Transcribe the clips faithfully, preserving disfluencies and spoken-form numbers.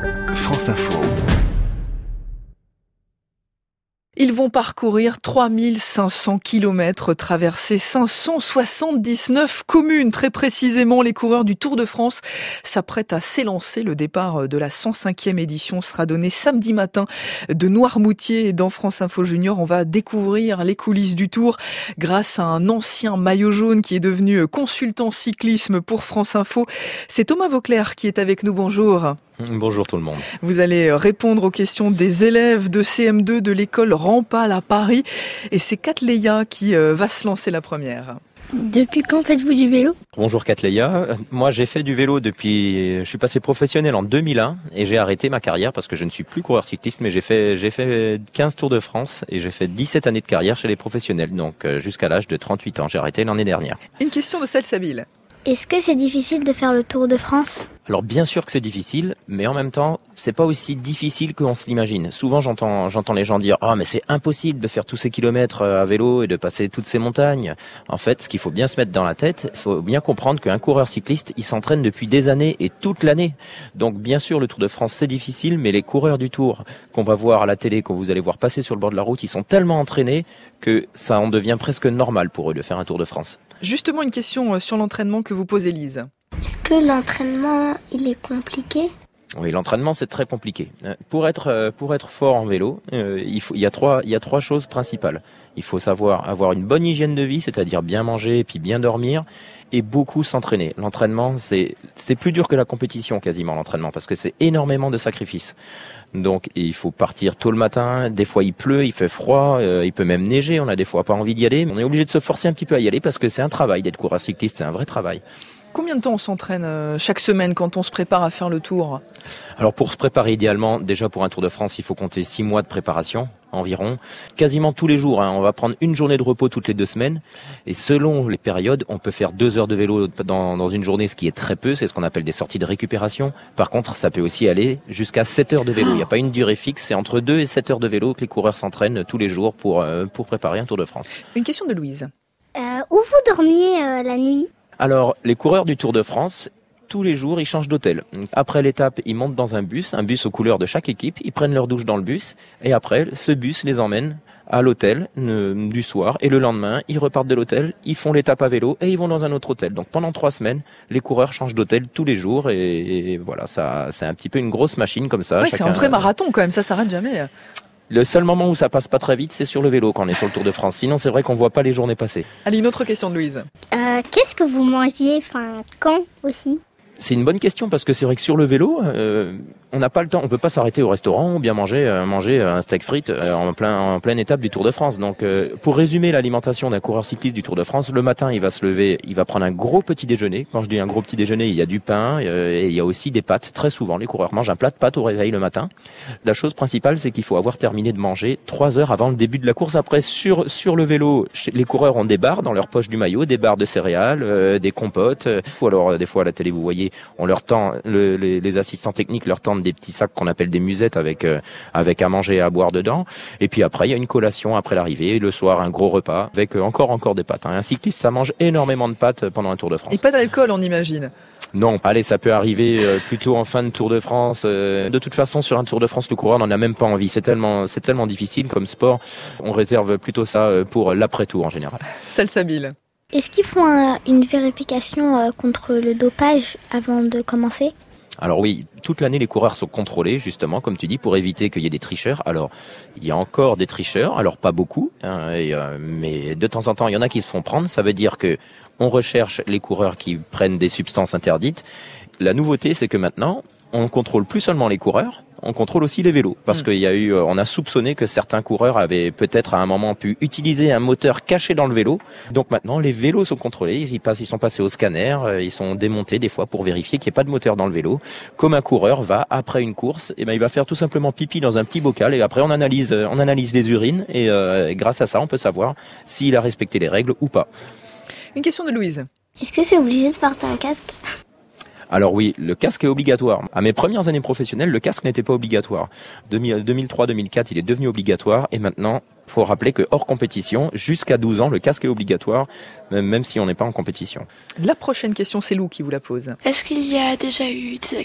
France Info. Ils vont parcourir trois mille cinq cents kilomètres, traverser cinq cent soixante-dix-neuf communes. Très précisément, les coureurs du Tour de France s'apprêtent à s'élancer. Le départ de la cent cinquième édition sera donné samedi matin de Noirmoutier. Et dans France Info Junior, on va découvrir les coulisses du Tour grâce à un ancien maillot jaune qui est devenu consultant cyclisme pour France Info. C'est Thomas Vauclair qui est avec nous. Bonjour. Bonjour tout le monde. Vous allez répondre aux questions des élèves de C M deux de l'école Rampal à Paris. Et c'est Katleya qui va se lancer la première. Depuis quand faites-vous du vélo ? Bonjour Katleya. Moi j'ai fait du vélo depuis... Je suis passé professionnel en deux mille un et j'ai arrêté ma carrière parce que je ne suis plus coureur cycliste, mais j'ai fait, j'ai fait quinze Tours de France et j'ai fait dix-sept années de carrière chez les professionnels. Donc jusqu'à l'âge de trente-huit ans. J'ai arrêté l'année dernière. Une question de Salsabil. Est-ce que c'est difficile de faire le Tour de France ? Alors bien sûr que c'est difficile, mais en même temps, c'est pas aussi difficile qu'on se l'imagine. Souvent j'entends j'entends les gens dire « Ah mais c'est impossible de faire tous ces kilomètres à vélo et de passer toutes ces montagnes ». En fait, ce qu'il faut bien se mettre dans la tête, il faut bien comprendre qu'un coureur cycliste, il s'entraîne depuis des années et toute l'année. Donc bien sûr, le Tour de France c'est difficile, mais les coureurs du Tour qu'on va voir à la télé, que vous allez voir passer sur le bord de la route, ils sont tellement entraînés que ça en devient presque normal pour eux de faire un Tour de France. Justement, une question sur l'entraînement que vous posez, Lise. Est-ce que l'entraînement, il est compliqué ? Oui, l'entraînement c'est très compliqué. Pour être pour être fort en vélo, euh, il faut il y a trois il y a trois choses principales. Il faut savoir avoir une bonne hygiène de vie, c'est-à-dire bien manger et puis bien dormir et beaucoup s'entraîner. L'entraînement c'est c'est plus dur que la compétition quasiment l'entraînement parce que c'est énormément de sacrifices. Donc il faut partir tôt le matin, des fois il pleut, il fait froid, euh, il peut même neiger, on a des fois pas envie d'y aller, on est obligé de se forcer un petit peu à y aller parce que c'est un travail d'être coureur cycliste, c'est un vrai travail. Combien de temps on s'entraîne euh, chaque semaine quand on se prépare à faire le Tour ? Alors pour se préparer idéalement, déjà pour un Tour de France, il faut compter six mois de préparation environ. Quasiment tous les jours, hein, on va prendre une journée de repos toutes les deux semaines. Et selon les périodes, on peut faire deux heures de vélo dans, dans une journée, ce qui est très peu. C'est ce qu'on appelle des sorties de récupération. Par contre, ça peut aussi aller jusqu'à sept heures de vélo. Il n'y a pas une durée fixe, c'est entre deux et sept heures de vélo que les coureurs s'entraînent tous les jours pour, euh, pour préparer un Tour de France. Une question de Louise. Euh, où vous dormiez euh, la nuit ? Alors, les coureurs du Tour de France, tous les jours, ils changent d'hôtel. Après l'étape, ils montent dans un bus, un bus aux couleurs de chaque équipe. Ils prennent leur douche dans le bus. Et après, ce bus les emmène à l'hôtel euh, du soir. Et le lendemain, ils repartent de l'hôtel, ils font l'étape à vélo et ils vont dans un autre hôtel. Donc pendant trois semaines, les coureurs changent d'hôtel tous les jours. Et, et voilà, ça, c'est un petit peu une grosse machine comme ça. Ouais, chacun... c'est un vrai marathon quand même, ça s'arrête jamais. Le seul moment où ça passe pas très vite, c'est sur le vélo quand on est sur le Tour de France. Sinon, c'est vrai qu'on voit pas les journées passer. Allez, une autre question de Louise. Euh, qu'est-ce que vous mangiez, enfin, quand aussi ? C'est une bonne question parce que c'est vrai que sur le vélo, euh, on n'a pas le temps, on peut pas s'arrêter au restaurant ou bien manger euh, manger un steak frites euh, en plein en pleine étape du Tour de France. Donc euh, pour résumer l'alimentation d'un coureur cycliste du Tour de France, le matin, il va se lever, il va prendre un gros petit déjeuner. Quand je dis un gros petit déjeuner, il y a du pain euh, et il y a aussi des pâtes. Très souvent, les coureurs mangent un plat de pâtes au réveil le matin. La chose principale, c'est qu'il faut avoir terminé de manger trois heures avant le début de la course. Après, sur sur le vélo, les coureurs ont des barres dans leur poche du maillot, des barres de céréales, euh, des compotes. Euh, ou alors, euh, des fois à la télé, vous voyez, on leur tend, le, les, les assistants techniques leur tendent des petits sacs qu'on appelle des musettes avec euh, avec à manger et à boire dedans. Et puis après, il y a une collation après l'arrivée. Et le soir, un gros repas avec euh, encore encore des pâtes. Hein. Un cycliste, ça mange énormément de pâtes pendant un Tour de France. Et pas d'alcool, on imagine. Non, allez, ça peut arriver euh, plutôt en fin de Tour de France. Euh, de toute façon, sur un Tour de France, le coureur n'en a même pas envie. C'est tellement, c'est tellement difficile comme sport. On réserve plutôt ça pour l'après-tour en général. Salsabil. Est-ce qu'ils font un, une vérification euh, contre le dopage avant de commencer ? Alors oui, toute l'année les coureurs sont contrôlés justement, comme tu dis, pour éviter qu'il y ait des tricheurs. Alors il y a encore des tricheurs, alors pas beaucoup, hein, et, euh, mais de temps en temps il y en a qui se font prendre. Ça veut dire que on recherche les coureurs qui prennent des substances interdites. La nouveauté, c'est que maintenant on contrôle plus seulement les coureurs, on contrôle aussi les vélos, parce mmh. qu'il y a eu, on a soupçonné que certains coureurs avaient peut-être à un moment pu utiliser un moteur caché dans le vélo. Donc maintenant, les vélos sont contrôlés, ils, y passent, ils sont passés au scanner, ils sont démontés des fois pour vérifier qu'il n'y ait pas de moteur dans le vélo. Comme un coureur va après une course, et ben il va faire tout simplement pipi dans un petit bocal, et après on analyse, on analyse les urines, et, euh, et grâce à ça, on peut savoir s'il a respecté les règles ou pas. Une question de Louise. Est-ce que c'est obligé de porter un casque ? Alors oui, le casque est obligatoire. À mes premières années professionnelles, le casque n'était pas obligatoire. deux mille trois deux mille quatre, il est devenu obligatoire et maintenant, il faut rappeler que hors compétition, jusqu'à douze ans, le casque est obligatoire, même si on n'est pas en compétition. La prochaine question, c'est Lou qui vous la pose. Est-ce qu'il y a déjà eu des accidents ?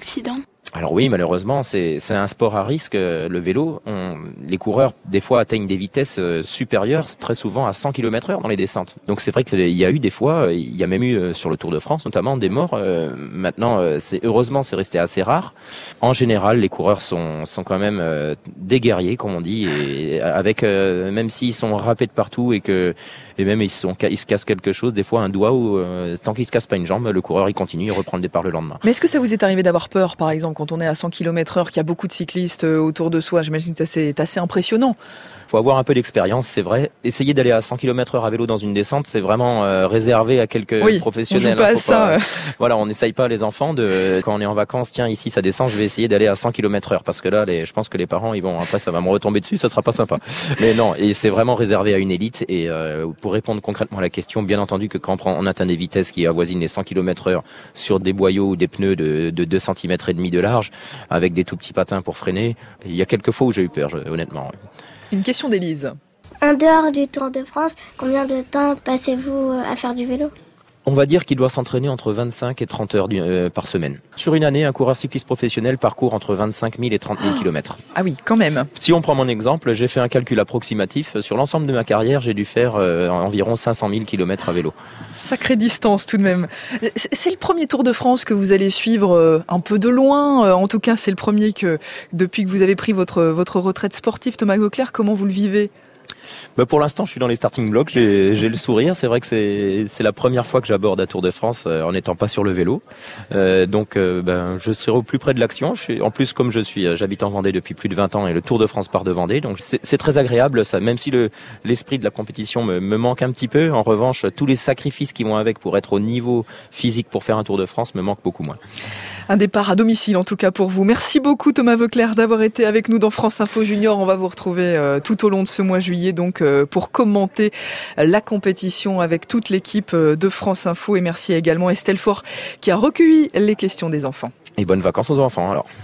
Alors oui, malheureusement, c'est c'est un sport à risque. Le vélo, on, les coureurs des fois atteignent des vitesses supérieures, très souvent à cent kilomètres heure dans les descentes. Donc c'est vrai qu'il y a eu des fois, il y a même eu sur le Tour de France notamment des morts. Euh, maintenant, c'est heureusement c'est resté assez rare. En général, les coureurs sont sont quand même euh, des guerriers, comme on dit, et avec euh, même s'ils sont râpés de partout et que et même ils sont ils se cassent quelque chose, des fois un doigt ou euh, tant qu'ils se casse pas une jambe, le coureur il continue, il reprend le départ le lendemain. Mais est-ce que ça vous est arrivé d'avoir peur, par exemple, quand on est à cent kilomètres heure, qu'il y a beaucoup de cyclistes autour de soi? J'imagine que c'est assez impressionnant. Faut avoir un peu d'expérience, c'est vrai. Essayer d'aller à cent kilomètres heure à vélo dans une descente, c'est vraiment euh, réservé à quelques oui, professionnels. On joue pas hein, à ça. Pas, voilà, on n'essaye pas les enfants de quand on est en vacances. Tiens, ici ça descend, je vais essayer d'aller à cent kilomètres heure parce que là, les, je pense que les parents, ils vont après ça va me retomber dessus, ça sera pas sympa. Mais non, et c'est vraiment réservé à une élite. Et euh, pour répondre concrètement à la question, bien entendu que quand on, prend, on atteint des vitesses qui avoisinent les cent kilomètres heure sur des boyaux ou des pneus de, de deux centimètres et demi de large, avec des tout petits patins pour freiner, il y a quelques fois où j'ai eu peur, je, honnêtement. Une question d'Élise. En dehors du Tour de France, combien de temps passez-vous à faire du vélo? On va dire qu'il doit s'entraîner entre vingt-cinq et trente heures euh, par semaine. Sur une année, un coureur cycliste professionnel parcourt entre vingt-cinq mille et trente mille kilomètres. Ah oui, quand même. Si on prend mon exemple, j'ai fait un calcul approximatif. Sur l'ensemble de ma carrière, j'ai dû faire euh, environ cinq cent mille kilomètres à vélo. Sacrée distance tout de même. C'est le premier Tour de France que vous allez suivre un peu de loin. En tout cas, c'est le premier que depuis que vous avez pris votre, votre retraite sportive. Thomas Gauclair, comment vous le vivez? Bah pour l'instant, je suis dans les starting blocks, j'ai, j'ai le sourire. C'est vrai que c'est, c'est la première fois que j'aborde un Tour de France euh, en n'étant pas sur le vélo. Euh, donc, euh, ben, je serai au plus près de l'action. Je suis, en plus, comme je suis, j'habite en Vendée depuis plus de vingt ans et le Tour de France part de Vendée, donc c'est, c'est très agréable. Ça, même si le l'esprit de la compétition me, me manque un petit peu, en revanche, tous les sacrifices qui vont avec pour être au niveau physique pour faire un Tour de France me manquent beaucoup moins. Un départ à domicile en tout cas pour vous. Merci beaucoup Thomas Gauclair d'avoir été avec nous dans France Info Junior. On va vous retrouver euh, tout au long de ce mois juillet donc euh, pour commenter la compétition avec toute l'équipe euh, de France Info. Et merci également Estelle Faure qui a recueilli les questions des enfants. Et bonnes vacances aux enfants alors.